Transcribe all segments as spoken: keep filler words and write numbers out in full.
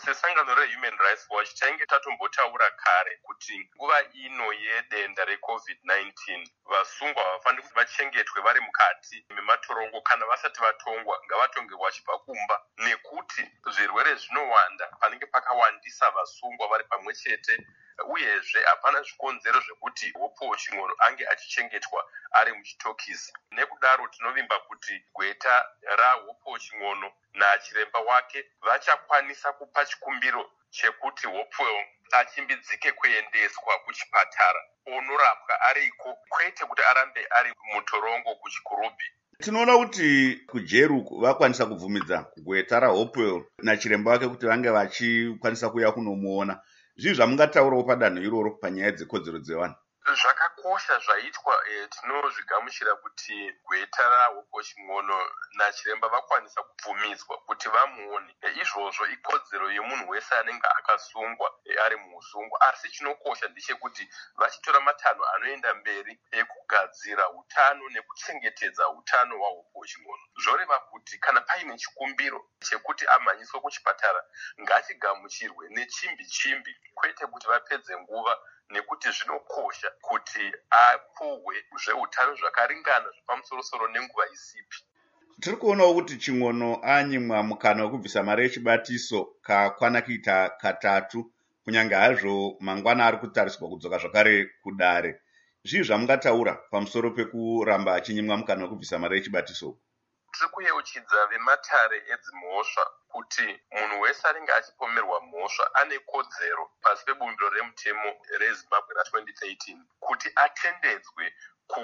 sesangano rehuman rights watch tainge tatombotaura kare kuti nguva ino yedenda recovid nineteen vasungwa havafaniri kuti vachengetwe vari mukati mematorongo kana vasati vatongwa ngavatonge vachibva kumba, nekuti zvirwere zvinowanda panenge pakawandisa vasungwa vari pamwe chete, uyezve hapana zvikonzero zvekuti Hope Ching'ono ange achichengetwa ari muchitokisi. Nekudaro tinovimba kuti gweta raHope Ching'ono nachiremba wake vachakwanisa kupa chikumbiro chekuti Hope achimbidzike kuendeswa kuchipatara onorapwa ariko, kwete kuti arambe ari mutorongo kuchikurubhi. Tinoona kuti kujeru vakwanisa kubvumidza gweta raHope nachiremba wake kuti vange vachikwanisa kuuya kunomuona. Zvii zvamungataurawo padanho iroro panyaya dzekodzero dzevanhu? Zvakakosha zvaitwa, e, tinozvigamuchira kuti gweta raHope Ching'ono nachiremba vakwanisa kubvumidzwa kuti vamuone. E, izvozvo ikodzero yemunhu wese anenge akasungwa e, ari muusungwa, asi chinokosha ndechekuti vachitora matanho anoenda mberi ekugadzira utano nekuchengetedza utano hwaHope Ching'ono. Zvoreva kuti kana paine chikumbiro chekuti amhanyiswe kuchipatara ngachigamuchirwe nechimbi chimbi, kwete kuti vapedze nguva, nekuti zvinokosha kuti apuhwe zveutano zvakaringana zvepamusoro-soro nenguva isipi. Tiri kuonawo kuti Ching'ono anyimwa mukana wekubvisa mari yechibatiso kakwana kuita katatu, kunyange hazvo mangwana ari kutariswa kudzoka zvakare kudare. Zvii zvamungataura pamusoro pekuramba achinyimwa mukana wekubvisa mari yechibatiso? Tiri kuyeuchidza vematare edzimhosva kuti munhu wese anenge achipomerwa mhosva ane kodzero pasi pebumbiro remutemo reZimbabwe ratwenty thirteen kuti atendedzwe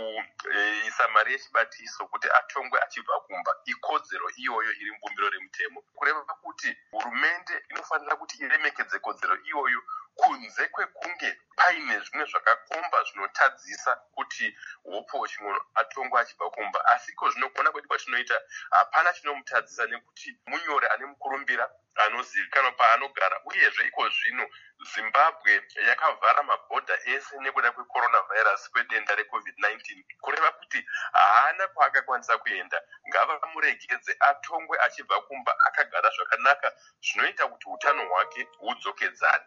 kuisa mari yechibatiso kuti atongwe achibva kumba. Ikodzero iyoyo iri mubumbiro remutemo, kureva kuti hurumende inofanira kuti iremekedze kodzero iyoyo kunze kwekunge paine zvimwe zvakakomba zvinotadzisa kuti Hope Ching'ono atongwa achibva kumba. Asiko zvinogona kwedu kwatinoita hapana chinomutadzisa, nekuti munyori ane mukurumbira anozivikanwa paanogara, uyezve iko zvino Zimbabwe yakavhara mabhodha ese nekuda kwecoronavirus, kwedenda recovid nineteen, kureva kuti haana kwaakakwanisa kuenda. Ngavamuregedze atongwe achibva kumba akagara zvakanaka, zvinoita kuti utano hwake hudzokedzane.